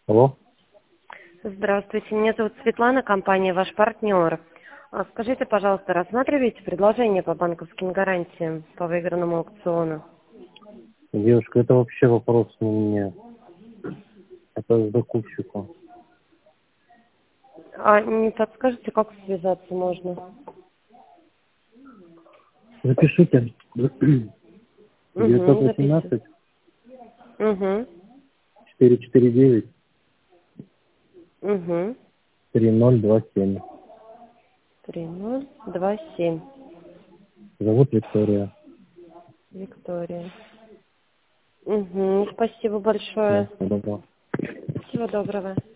Алло. Здравствуйте, меня зовут Светлана, компания «Ваш партнер». Скажите, пожалуйста, рассматриваете предложение по банковским гарантиям по выигранному аукциону? Девушка, это вообще вопрос не мне. Это с закупщиком. А не подскажете, как связаться можно? Запишите. Угу, записываю. 918 Угу, 449 угу. 3027. 3027. Зовут Виктория. Виктория. Угу, спасибо Да, большое. всего доброго. Всего доброго.